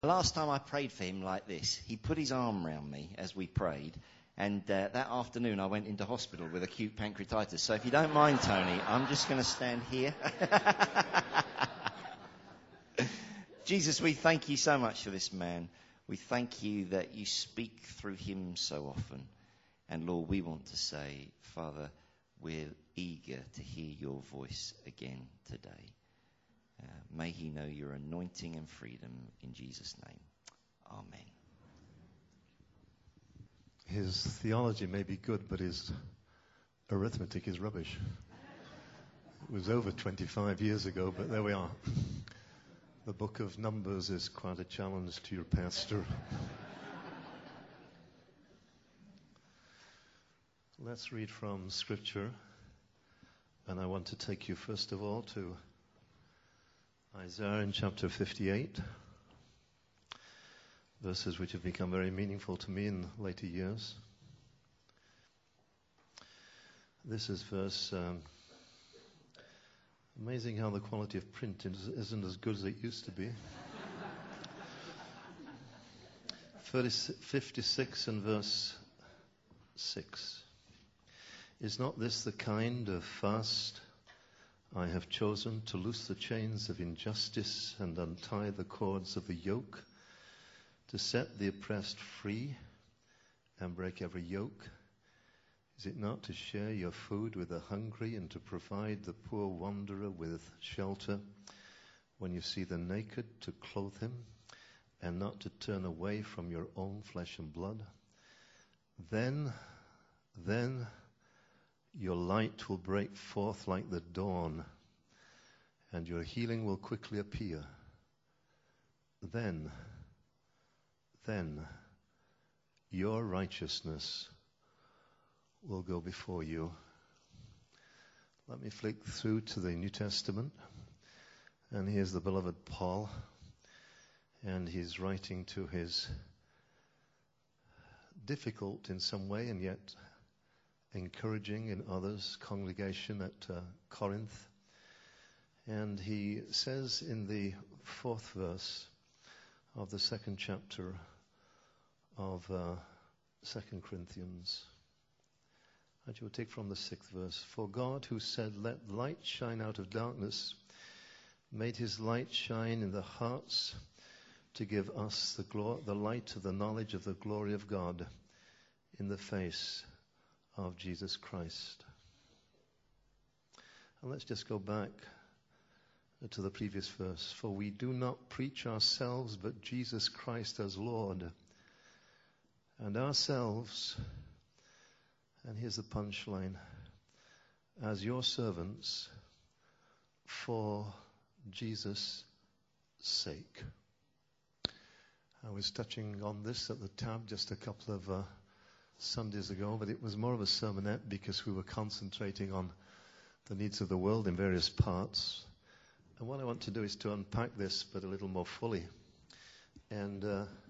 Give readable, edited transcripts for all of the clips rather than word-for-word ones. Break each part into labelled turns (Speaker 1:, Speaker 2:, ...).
Speaker 1: Last time I prayed for him like this, he put his arm around me as we prayed, and that afternoon I went into hospital with acute pancreatitis. So if you don't mind, Tony, I'm just going to stand here. Jesus, we thank you so much for this man. We thank you that you speak through him so often. And Lord, we want to say, Father, we're eager to hear your voice again today. May he know your anointing and freedom in Jesus' name. Amen.
Speaker 2: His theology may be good, but his arithmetic is rubbish. It was over 25 years ago, but there we are. The book of Numbers is quite a challenge to your pastor. Let's read from Scripture. And I want to take you first of all to Isaiah in chapter 58, verses which have become very meaningful to me in later years. This is verse, amazing how the quality of print isn't as good as it used to be. 56 and verse 6. Is not this the kind of fast I have chosen, to loose the chains of injustice and untie the cords of the yoke, to set the oppressed free and break every yoke? Is it not to share your food with the hungry and to provide the poor wanderer with shelter? When you see the naked, to clothe him, and not to turn away from your own flesh and blood? Then your light will break forth like the dawn, and your healing will quickly appear. Then your righteousness will go before you. Let me flick through to the New Testament, and here's the beloved Paul, and he's writing to his difficult in some way and yet encouraging in others congregation at Corinth. And he says in the 4th verse of the 2nd chapter of 2 Corinthians, and you will take from the 6th verse, for God, who said, let light shine out of darkness, made his light shine in the hearts to give us the light of the knowledge of the glory of God in the face of Jesus Christ. And let's just go back to the previous verse. For we do not preach ourselves, but Jesus Christ as Lord, and ourselves, and here's the punchline, as your servants for Jesus' sake. I was touching on this at the tab just a couple of Sundays ago, but it was more of a sermonette because we were concentrating on the needs of the world in various parts. And what I want to do is to unpack this, but a little more fully. And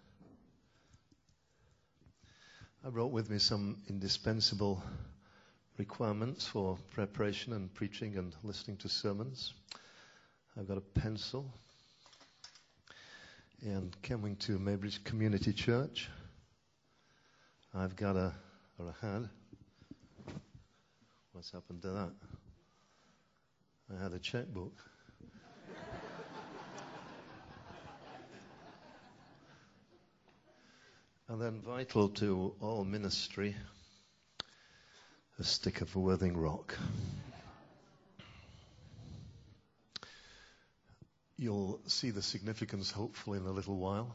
Speaker 2: I brought with me some indispensable requirements for preparation and preaching and listening to sermons. I've got a pencil. And coming to Maybridge Community Church, I've got a hat. What's happened to that? I had a checkbook. And then vital to all ministry, a stick of Worthing Rock. You'll see the significance hopefully in a little while.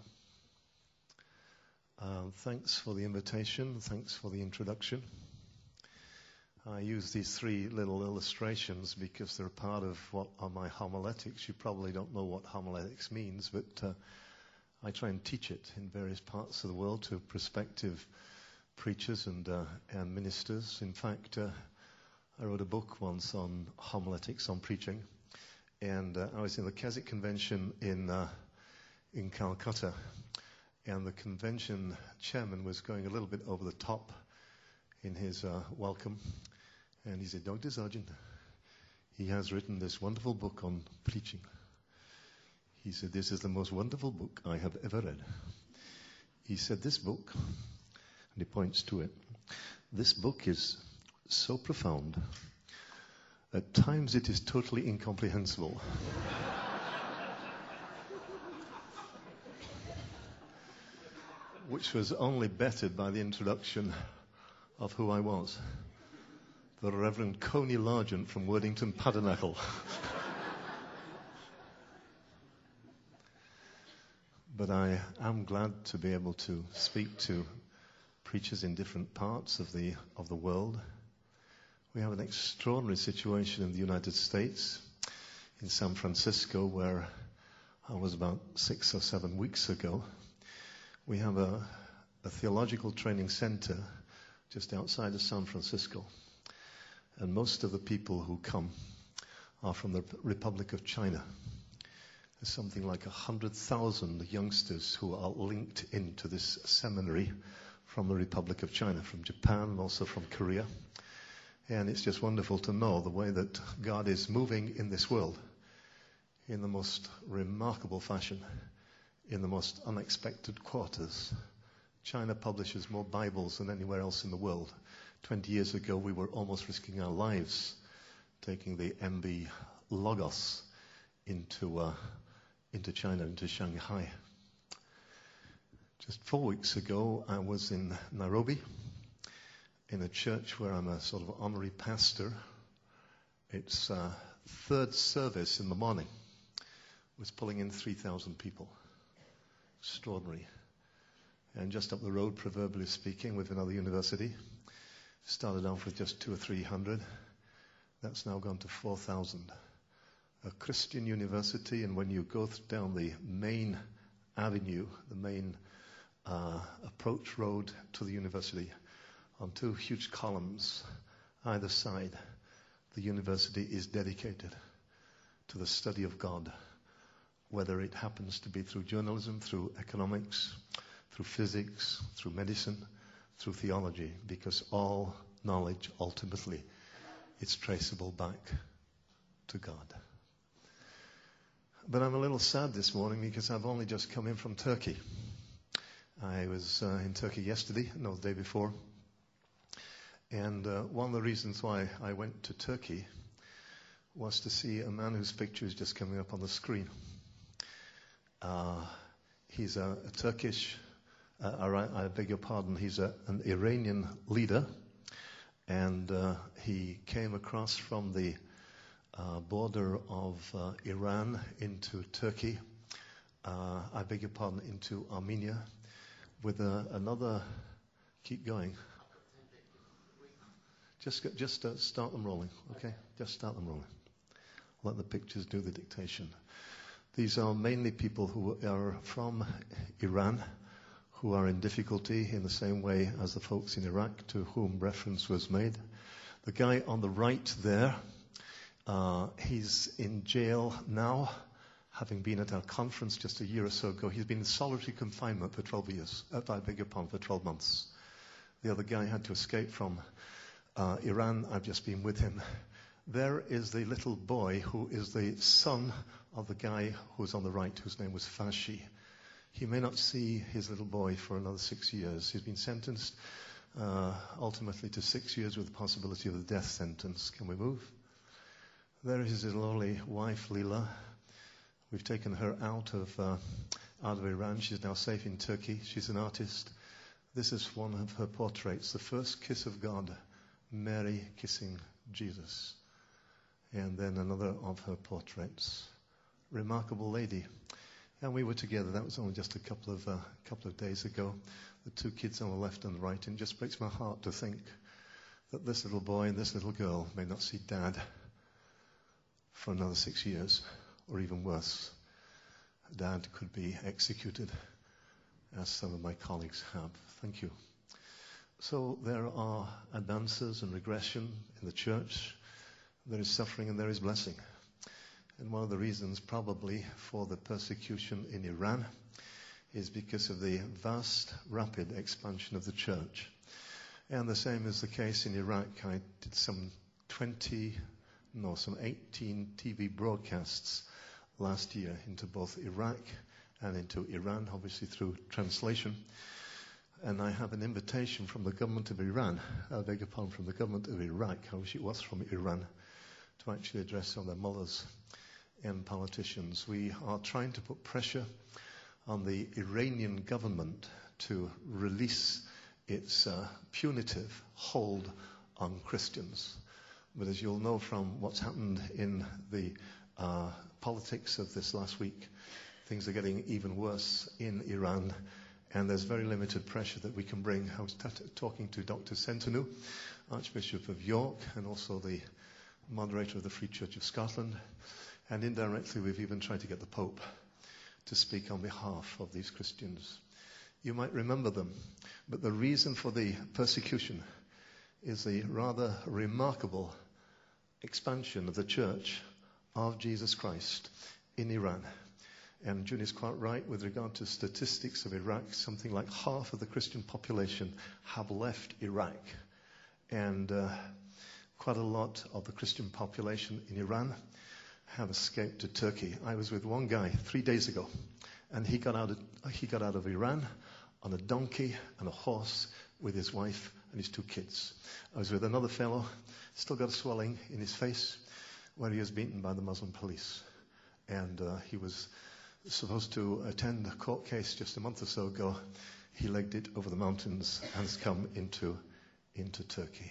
Speaker 2: Thanks for the invitation. Thanks for the introduction. I use these 3 little illustrations because they're part of what are my homiletics. You probably don't know what homiletics means, but I try and teach it in various parts of the world to prospective preachers and ministers. In fact, I wrote a book once on homiletics, on preaching, and I was in the Keswick Convention in Calcutta, and the convention chairman was going a little bit over the top in his welcome, and he said, Dr. Sargent, he has written this wonderful book on preaching. He said, "This is the most wonderful book I have ever read." He said, "This book," and he points to it, "this book is so profound, at times it is totally incomprehensible." Which was only bettered by the introduction of who I was. The Reverend Coney Largent from Worthington Padernackle. But I am glad to be able to speak to preachers in different parts of the world. We have an extraordinary situation in the United States, in San Francisco, where I was about 6 or 7 weeks ago. We have a theological training center just outside of San Francisco. And most of the people who come are from the Republic of China. There's something like 100,000 youngsters who are linked into this seminary from the Republic of China, from Japan and also from Korea. And it's just wonderful to know the way that God is moving in this world in the most remarkable fashion, in the most unexpected quarters. China publishes more Bibles than anywhere else in the world. 20 years ago, we were almost risking our lives taking the MB Logos into China, into Shanghai. Just 4 weeks ago, I was in Nairobi, in a church where I'm a sort of honorary pastor. It's third service in the morning. It was pulling in 3,000 people. Extraordinary. And just up the road, proverbially speaking, with another university. Started off with just 200 or 300. That's now gone to 4,000. A Christian university, and when you go down the main avenue, the main approach road to the university, on 2 huge columns either side, the university is dedicated to the study of God, whether it happens to be through journalism, through economics, through physics, through medicine, through theology, because all knowledge ultimately is traceable back to God. But I'm a little sad this morning because I've only just come in from Turkey. I was in Turkey yesterday, no, the day before. And one of the reasons why I went to Turkey was to see a man whose picture is just coming up on the screen. He's a Turkish, I beg your pardon, he's an Iranian leader. And he came across from the border of Iran into Turkey, I beg your pardon, into Armenia, with another, keep going. Just start them rolling, okay? Just start them rolling. Let the pictures do the dictation. These are mainly people who are from Iran, who are in difficulty in the same way as the folks in Iraq to whom reference was made. The guy on the right there, he's in jail now, having been at our conference just a year or so ago. He's been in solitary confinement for 12 years. I beg your pardon, for 12 months. The other guy had to escape from Iran. I've just been with him. There is the little boy who is the son of the guy who's on the right, whose name was Fashi. He may not see his little boy for another 6 years. He's been sentenced ultimately to 6 years with the possibility of the death sentence. Can we move? There is his lovely wife, Leela. We've taken her out of Iran. She's now safe in Turkey. She's an artist. This is one of her portraits, the first kiss of God, Mary kissing Jesus. And then another of her portraits. Remarkable lady. And we were together. That was only just a couple of days ago. The 2 kids on the left and the right. And it just breaks my heart to think that this little boy and this little girl may not see Dad for another 6 years, or even worse. Dad could be executed, as some of my colleagues have. Thank you. So there are advances and regression in the church. There is suffering and there is blessing. And one of the reasons probably for the persecution in Iran is because of the vast, rapid expansion of the church. And the same is the case in Iraq. I did some 18 TV broadcasts last year into both Iraq and into Iran, obviously through translation. And I have an invitation from the government of Iran, from the government of Iraq, I wish it was from Iran, to actually address some of their mullahs and politicians. We are trying to put pressure on the Iranian government to release its punitive hold on Christians. But as you'll know from what's happened in the politics of this last week, things are getting even worse in Iran, and there's very limited pressure that we can bring. I was talking to Dr. Sentanu, Archbishop of York, and also the moderator of the Free Church of Scotland, and indirectly we've even tried to get the Pope to speak on behalf of these Christians. You might remember them, but the reason for the persecution is the rather remarkable expansion of the Church of Jesus Christ in Iran. And June is quite right with regard to statistics of Iraq. Something like half of the Christian population have left Iraq. And quite a lot of the Christian population in Iran have escaped to Turkey. I was with one guy 3 days ago, and he got out of Iran on a donkey and a horse with his wife and his 2 kids. I was with another fellow, still got a swelling in his face, where he was beaten by the Muslim police. And he was supposed to attend a court case just a month or so ago. He legged it over the mountains and has come into Turkey.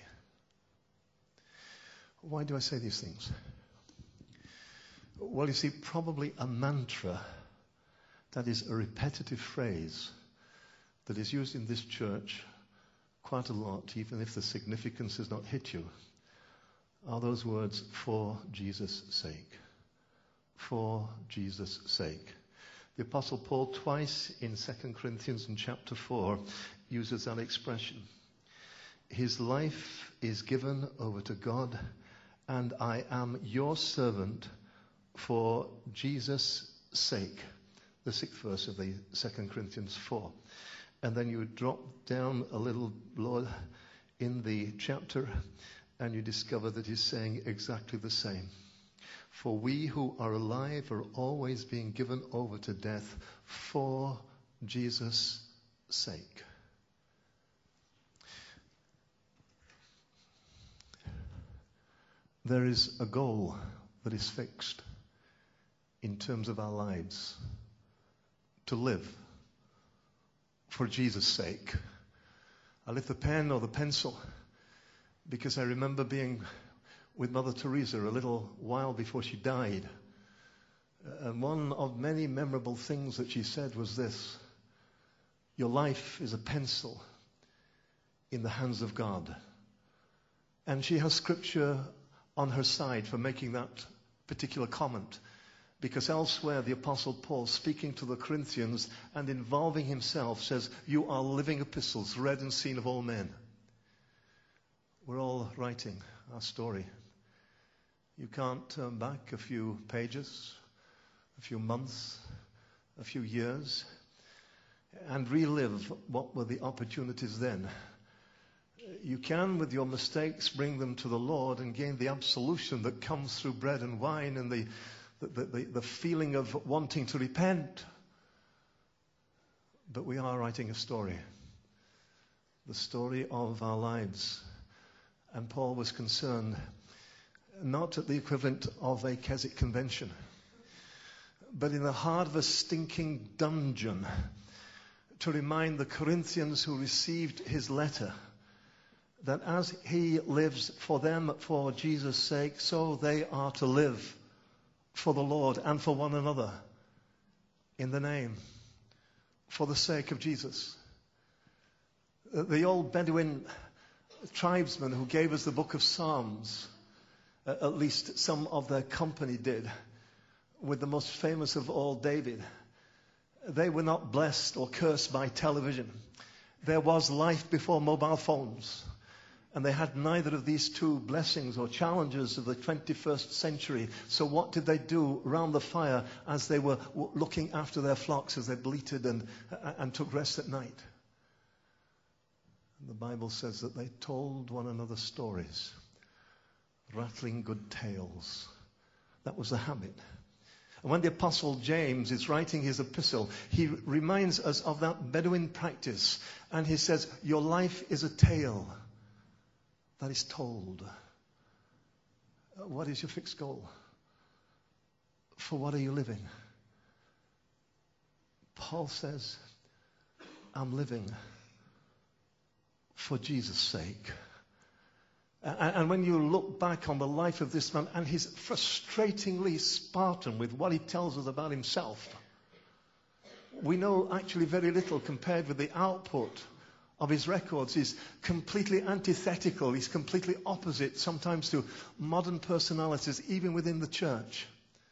Speaker 2: Why do I say these things? Well, you see, probably a mantra, that is a repetitive phrase that is used in this church quite a lot, even if the significance has not hit you, are those words, for Jesus' sake. For Jesus' sake. The Apostle Paul twice in 2 Corinthians in chapter 4 uses that expression. His life is given over to God, and I am your servant for Jesus' sake. The 6th verse of the 2 Corinthians 4. And then you drop down a little lower in the chapter and you discover that he's saying exactly the same. For we who are alive are always being given over to death for Jesus' sake. There is a goal that is fixed in terms of our lives, to live for Jesus' sake. I lift the pen or the pencil because I remember being with Mother Teresa a little while before she died. And one of many memorable things that she said was this: your life is a pencil in the hands of God. And she has scripture on her side for making that particular comment. Because elsewhere, the Apostle Paul, speaking to the Corinthians and involving himself, says, you are living epistles, read and seen of all men. We're all writing our story. You can't turn back a few pages, a few months, a few years, and relive what were the opportunities then. You can, with your mistakes, bring them to the Lord and gain the absolution that comes through bread and wine and the feeling of wanting to repent. But we are writing a story. The story of our lives. And Paul was concerned not at the equivalent of a Keswick convention, but in the heart of a stinking dungeon, to remind the Corinthians who received his letter that as he lives for them for Jesus' sake, so they are to live for the Lord and for one another in the name, for the sake of Jesus. The old Bedouin tribesmen who gave us the book of Psalms, at least some of their company did, with the most famous of all, David. They were not blessed or cursed by television. There was life before mobile phones. And they had neither of these two blessings or challenges of the 21st century. So what did they do around the fire as they were looking after their flocks as they bleated and took rest at night? And the Bible says that they told one another stories, rattling good tales. That was the habit. And when the Apostle James is writing his epistle, he reminds us of that Bedouin practice. And he says, your life is a tale that is told. What is your fixed goal? For what are you living? Paul says, I'm living for Jesus' sake. And when you look back on the life of this man, and he's frustratingly Spartan with what he tells us about himself, we know actually very little compared with the output of his records. He's completely antithetical. He's completely opposite sometimes to modern personalities, even within the church.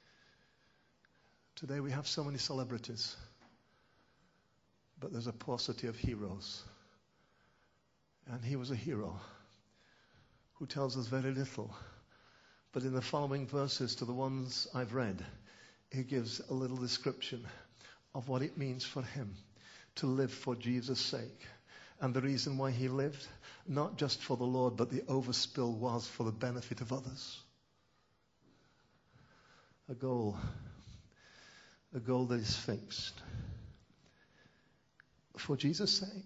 Speaker 2: Today we have so many celebrities, but there's a paucity of heroes. And he was a hero who tells us very little. But in the following verses to the ones I've read, he gives a little description of what it means for him to live for Jesus' sake. And the reason why he lived, not just for the Lord, but the overspill was for the benefit of others. A goal that is fixed for Jesus' sake.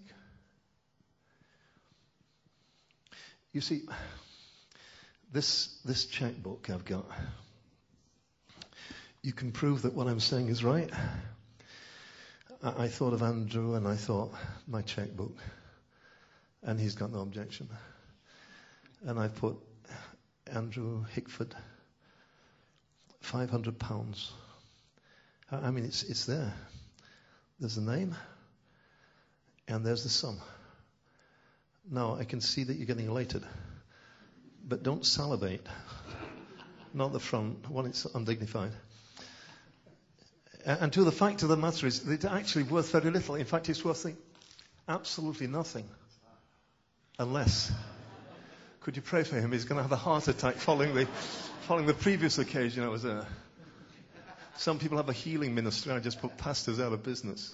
Speaker 2: You see, this checkbook I've got, you can prove that what I'm saying is right. I thought of Andrew and I thought, my checkbook. And he's got no objection. And I put Andrew Hickford, £500. I mean, it's there. There's the name and there's the sum. Now, I can see that you're getting elated, but don't salivate. Not the front, one it's undignified. And to the fact of the matter is, it's actually worth very little. In fact, it's worth absolutely nothing. Unless, could you pray for him? He's going to have a heart attack following the previous occasion I was there. Some people have a healing ministry. I just put pastors out of business.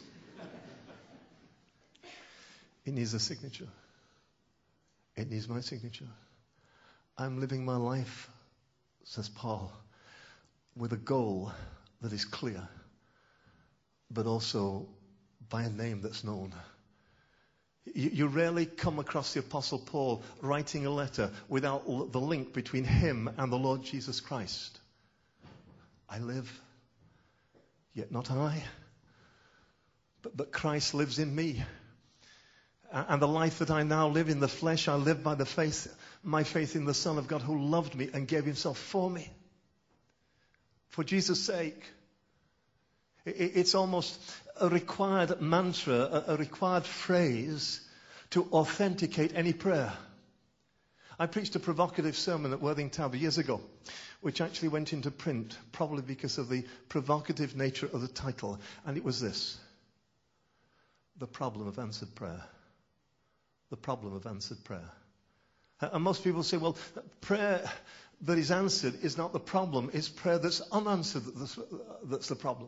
Speaker 2: It needs a signature. It needs my signature. I'm living my life, says Paul, with a goal that is clear, but also by a name that's known. You rarely come across the Apostle Paul writing a letter without the link between him and the Lord Jesus Christ. I live, yet not I, but Christ lives in me. And the life that I now live in the flesh, I live by my faith in the Son of God who loved me and gave himself for me. For Jesus' sake. It's almost a required mantra, a required phrase to authenticate any prayer. I preached a provocative sermon at Worthing Tower years ago, which actually went into print, probably because of the provocative nature of the title. And it was this: the problem of answered prayer. The problem of answered prayer. And most people say, well, prayer that is answered is not the problem. It's prayer that's unanswered that's the problem.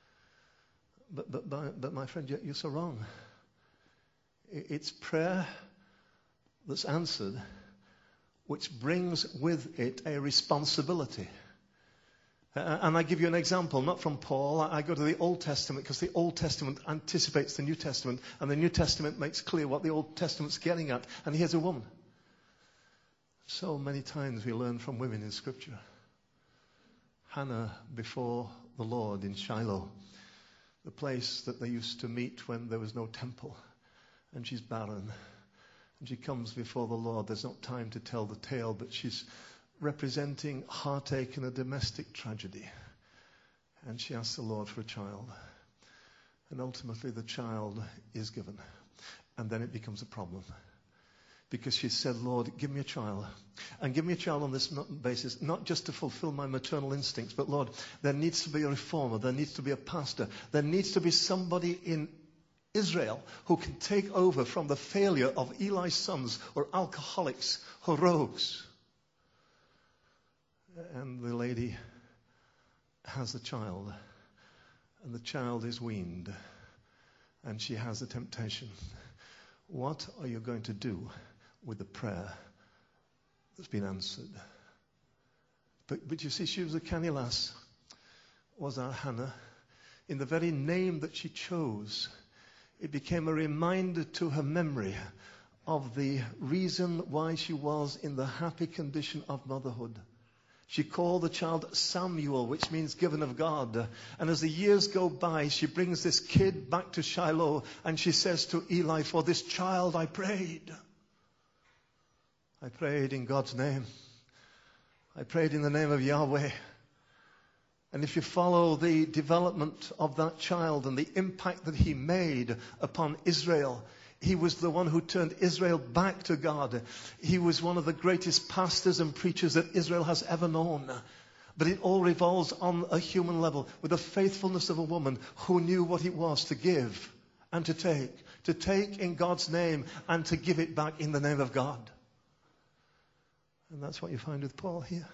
Speaker 2: But my friend, you're so wrong. It's prayer that's answered which brings with it a responsibility. And I give you an example, not from Paul. I go to the Old Testament because the Old Testament anticipates the New Testament, and the New Testament makes clear what the Old Testament's getting at. And here's a woman. So many times we learn from women in Scripture. Hannah before the Lord in Shiloh, the place that they used to meet when there was no temple. And she's barren. And she comes before the Lord. There's not time to tell the tale, but she's representing heartache and a domestic tragedy. And she asks the Lord for a child. And ultimately the child is given. And then it becomes a problem. Because she said, Lord, give me a child. And give me a child on this basis, not just to fulfill my maternal instincts, but Lord, there needs to be a reformer. There needs to be a pastor. There needs to be somebody in Israel who can take over from the failure of Eli's sons, or alcoholics, or rogues. And the lady has a child, and the child is weaned, and she has a temptation. What are you going to do with the prayer that's been answered? But you see, she was a canny lass. was our Hannah. In the very name that she chose, it became a reminder to her memory of the reason why she was in the happy condition of motherhood. She called the child Samuel, which means given of God. And as the years go by, she brings this kid back to Shiloh, and she says to Eli, for this child I prayed. I prayed in God's name. I prayed in the name of Yahweh. And if you follow the development of that child and the impact that he made upon Israel, he was the one who turned Israel back to God. He was one of the greatest pastors and preachers that Israel has ever known. But it all revolves on a human level, with the faithfulness of a woman who knew what it was to give and to take in God's name and to give it back in the name of God. And that's what you find with Paul here.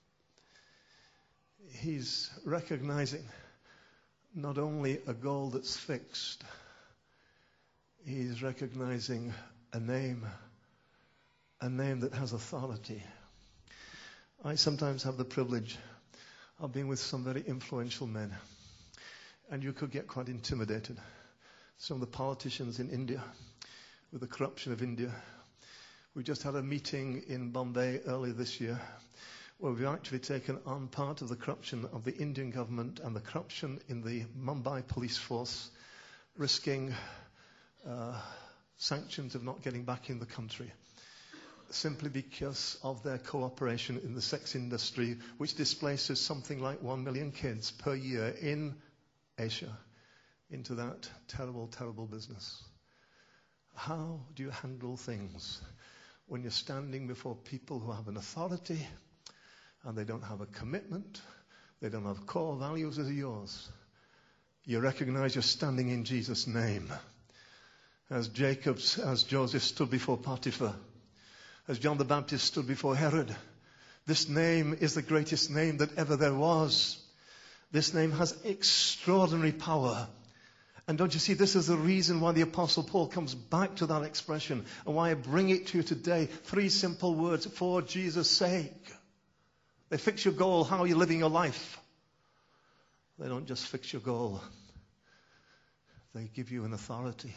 Speaker 2: He's recognizing not only a goal that's fixed, he's recognizing a name that has authority. I sometimes have the privilege of being with some very influential men, and you could get quite intimidated. Some of the politicians in India, with the corruption of India. We just had a meeting in Bombay earlier this year, where we've actually taken on part of the corruption of the Indian government and the corruption in the Mumbai police force, risking sanctions of not getting back in the country, simply because of their cooperation in the sex industry, which displaces something like 1 million kids per year in Asia into that terrible, terrible business. How do you handle things when you're standing before people who have an authority and they don't have a commitment, they don't have core values as yours? You recognize you're standing in Jesus' name. As Joseph stood before Potiphar, as John the Baptist stood before Herod, this name is the greatest name that ever there was. This name has extraordinary power. And don't you see, this is the reason why the Apostle Paul comes back to that expression, and why I bring it to you today. 3 simple words: for Jesus' sake. They fix your goal, how are you living your life? They don't just fix your goal. They give you an authority.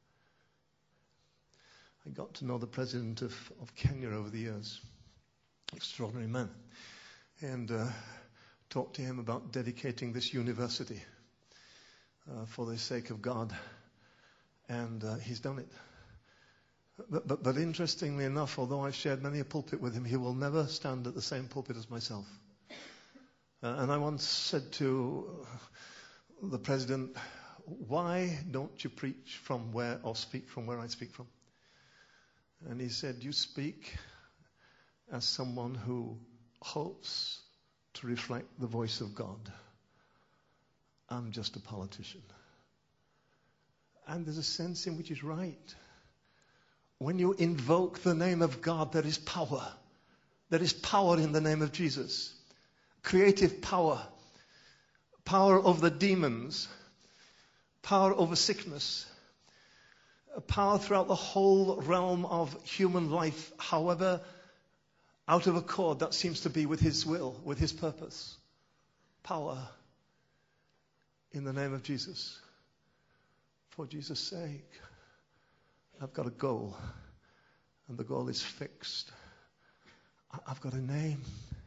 Speaker 2: I got to know the president of Kenya over the years. Extraordinary man. And talked to him about dedicating this university for the sake of God. And he's done it. But interestingly enough, although I've shared many a pulpit with him, he will never stand at the same pulpit as myself. And I once said to the president, why don't you preach from where, or speak from where I speak from? And he said, you speak as someone who hopes to reflect the voice of God. I'm just a politician. And there's a sense in which he's right. When you invoke the name of God, there is power. There is power in the name of Jesus. Creative power. Power over the demons. Power over sickness. Power throughout the whole realm of human life, however out of accord that seems to be with His will, with His purpose. Power in the name of Jesus. For Jesus' sake. I've got a goal, and the goal is fixed. I've got a name.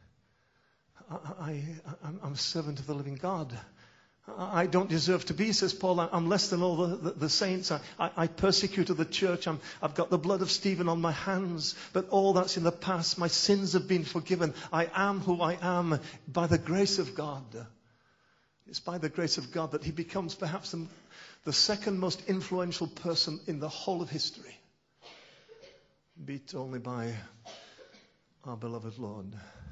Speaker 2: I'm a servant of the living God. I don't deserve to be, says Paul. I'm less than all the saints. I persecuted the church. I've got the blood of Stephen on my hands. But all that's in the past. My sins have been forgiven. I am who I am by the grace of God. It's by the grace of God that he becomes perhaps the second most influential person in the whole of history. Beat only by our beloved Lord.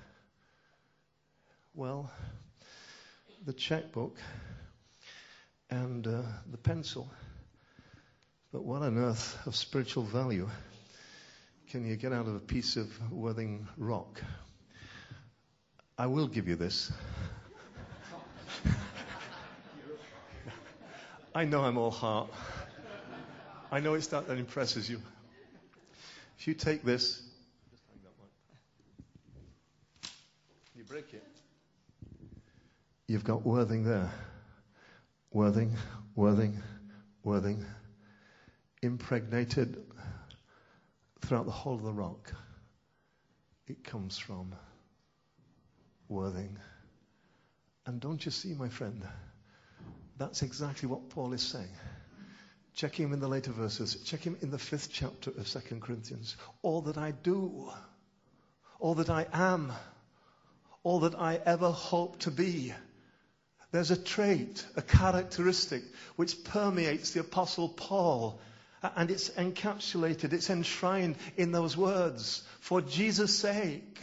Speaker 2: Well, the checkbook and the pencil. But what on earth of spiritual value can you get out of a piece of Worthing rock? I will give you this. I know I'm all heart. I know it's that impresses you. If you take this, just hang that one. You break it. You've got Worthing there. Worthing, Worthing, Worthing. Impregnated throughout the whole of the rock. It comes from Worthing. And don't you see, my friend, that's exactly what Paul is saying. Check him in the later verses. Check him in the 5th chapter of 2 Corinthians. All that I do, all that I am, all that I ever hope to be. There's a trait, a characteristic, which permeates the Apostle Paul. And it's encapsulated, it's enshrined in those words. For Jesus' sake.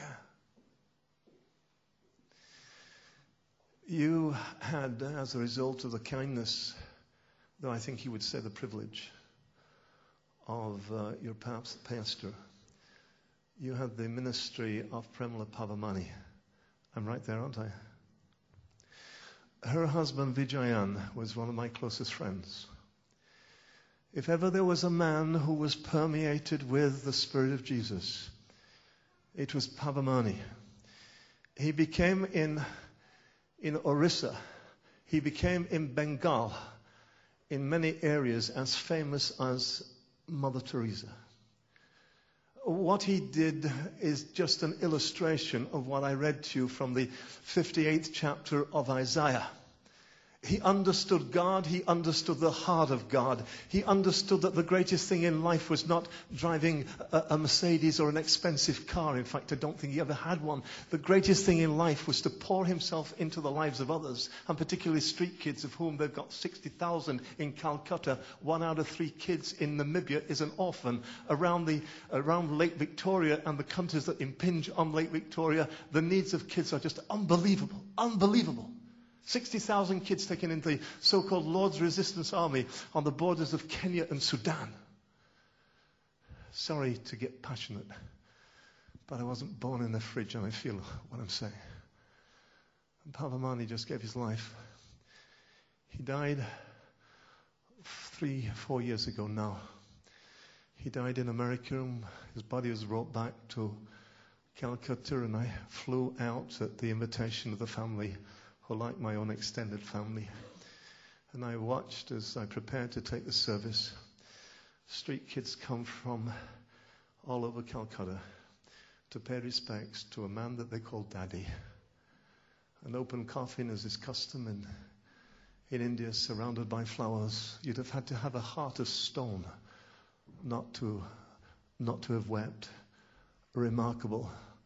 Speaker 2: You had, as a result of the kindness, though I think you would say the privilege, of your pastor, you had the ministry of Premila Pavamani. I'm right there, aren't I? Her husband Vijayan was one of my closest friends. If ever there was a man who was permeated with the Spirit of Jesus, it was Pavamani. He became in Orissa, he became in Bengal, in many areas as famous as Mother Teresa. What he did is just an illustration of what I read to you from the 58th chapter of Isaiah. He understood God. He understood the heart of God. He understood that the greatest thing in life was not driving a Mercedes or an expensive car. In fact, I don't think he ever had one. The greatest thing in life was to pour himself into the lives of others, and particularly street kids, of whom they've got 60,000 in Calcutta. 1 out of 3 kids in Namibia is an orphan. Around Lake Victoria and the countries that impinge on Lake Victoria, the needs of kids are just unbelievable. Unbelievable. 60,000 kids taken into the so-called Lord's Resistance Army on the borders of Kenya and Sudan. Sorry to get passionate, but I wasn't born in the fridge and I feel what I'm saying. And Pavamani just gave his life. He died 3-4 years ago now. He died in America. His body was brought back to Calcutta, and I flew out at the invitation of the family, who like my own extended family. And I watched as I prepared to take the service. Street kids come from all over Calcutta to pay respects to a man that they call Daddy. An open coffin, as is custom in India, surrounded by flowers. You'd have had to have a heart of stone not to have wept. A remarkable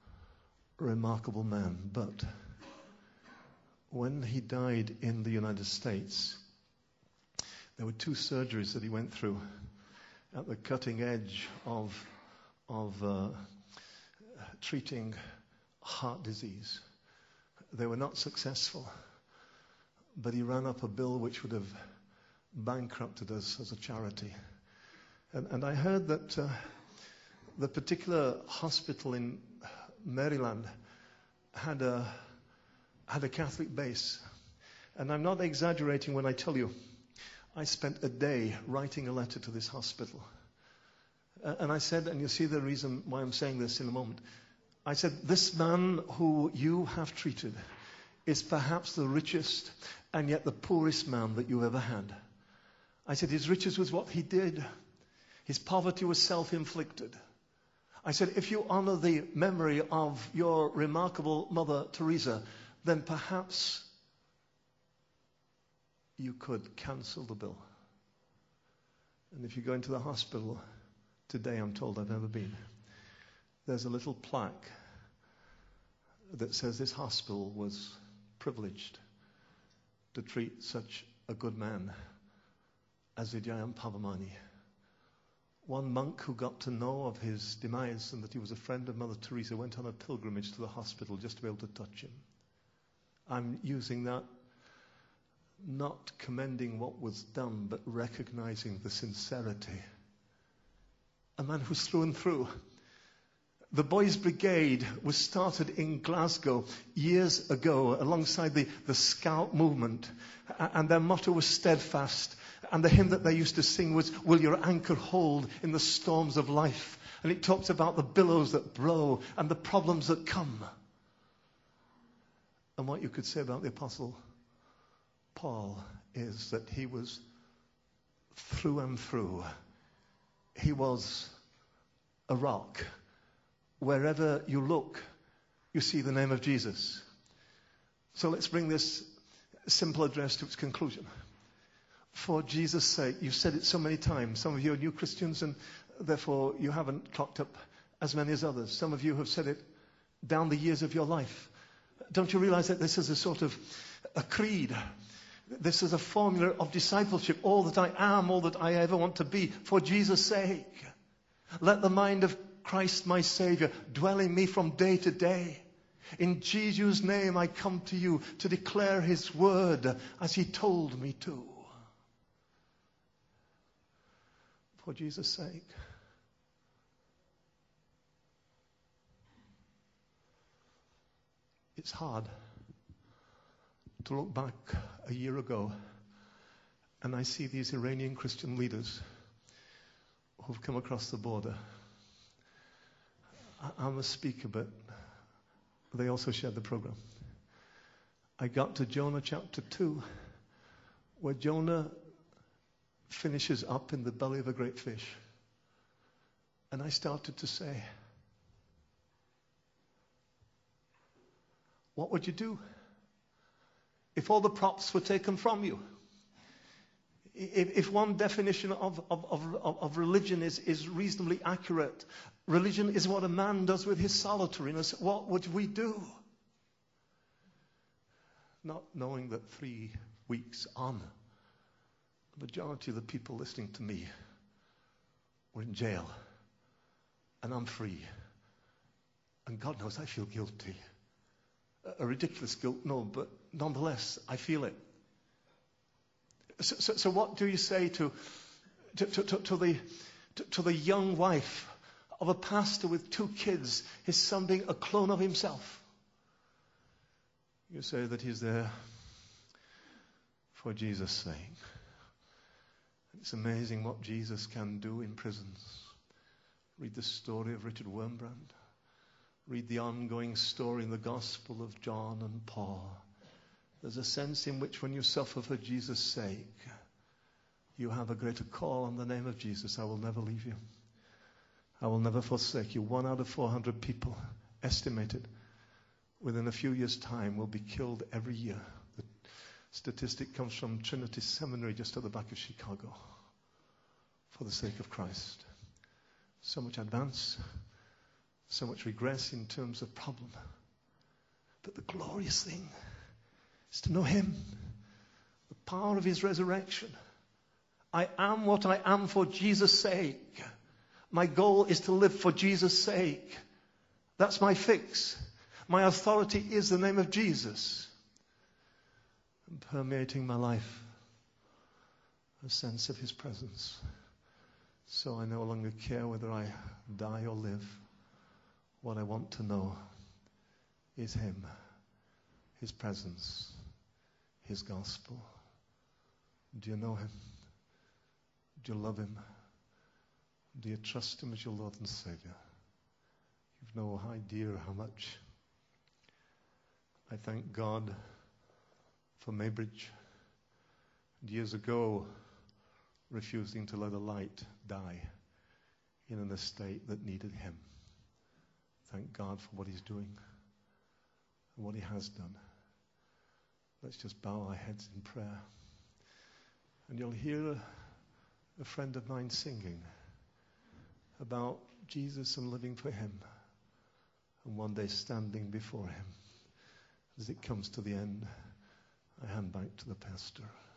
Speaker 2: man. But when he died in the United States, there were 2 surgeries that he went through at the cutting edge of treating heart disease. They were not successful, but he ran up a bill which would have bankrupted us as a charity. And I heard that the particular hospital in Maryland had a Catholic base. And I'm not exaggerating when I tell you, I spent a day writing a letter to this hospital. And I said, and you'll see the reason why I'm saying this in a moment. I said, this man who you have treated is perhaps the richest and yet the poorest man that you ever had. I said, his riches was what he did. His poverty was self-inflicted. I said, if you honor the memory of your remarkable Mother Teresa, then perhaps you could cancel the bill. And if you go into the hospital today, I'm told, I've never been, there's a little plaque that says this hospital was privileged to treat such a good man as Vijayan Pavamani. One monk who got to know of his demise and that he was a friend of Mother Teresa went on a pilgrimage to the hospital just to be able to touch him. I'm using that, not commending what was done, but recognizing the sincerity. A man who's through and through. The Boys' Brigade was started in Glasgow years ago alongside the Scout movement. And their motto was steadfast. And the hymn that they used to sing was, will your anchor hold in the storms of life? And it talks about the billows that blow and the problems that come. And what you could say about the Apostle Paul is that he was through and through. He was a rock. Wherever you look, you see the name of Jesus. So let's bring this simple address to its conclusion. For Jesus' sake, you've said it so many times. Some of you are new Christians and therefore you haven't clocked up as many as others. Some of you have said it down the years of your life. Don't you realize that this is a sort of a creed? This is a formula of discipleship. All that I am, all that I ever want to be, for Jesus' sake. Let the mind of Christ my Savior dwell in me from day to day. In Jesus' name I come to you to declare His word as He told me to. For Jesus' sake. It's hard to look back a year ago and I see these Iranian Christian leaders who've come across the border. I'm a speaker, but they also shared the program. I got to Jonah chapter 2, where Jonah finishes up in the belly of a great fish. And I started to say, what would you do if all the props were taken from you? If one definition of religion is reasonably accurate, religion is what a man does with his solitariness, what would we do? Not knowing that 3 weeks on, the majority of the people listening to me were in jail. And I'm free. And God knows I feel guilty. A ridiculous guilt, no, but nonetheless, I feel it. So what do you say to the young wife of a pastor with 2 kids, his son being a clone of himself? You say that he's there for Jesus' sake. It's amazing what Jesus can do in prisons. Read the story of Richard Wurmbrand. Read the ongoing story in the Gospel of John and Paul. There's a sense in which when you suffer for Jesus' sake, you have a greater call on the name of Jesus. I will never leave you. I will never forsake you. 1 out of 400 people, estimated, within a few years' time will be killed every year. The statistic comes from Trinity Seminary just at the back of Chicago. For the sake of Christ. So much advance, so much regress in terms of problem. But the glorious thing is to know Him, the power of His resurrection. I am what I am for Jesus' sake. My goal is to live for Jesus' sake. That's my fix. My authority is the name of Jesus. And permeating my life, a sense of His presence. So I no longer care whether I die or live. What I want to know is Him, His presence, His gospel. Do you know Him? Do you love Him? Do you trust Him as your Lord and Savior? You've no idea how much. I thank God for Maybridge. Years ago, refusing to let a light die in an estate that needed Him. Thank God for what He's doing and what He has done. Let's just bow our heads in prayer. And you'll hear a friend of mine singing about Jesus and living for Him, and one day standing before Him. As it comes to the end, I hand back to the pastor.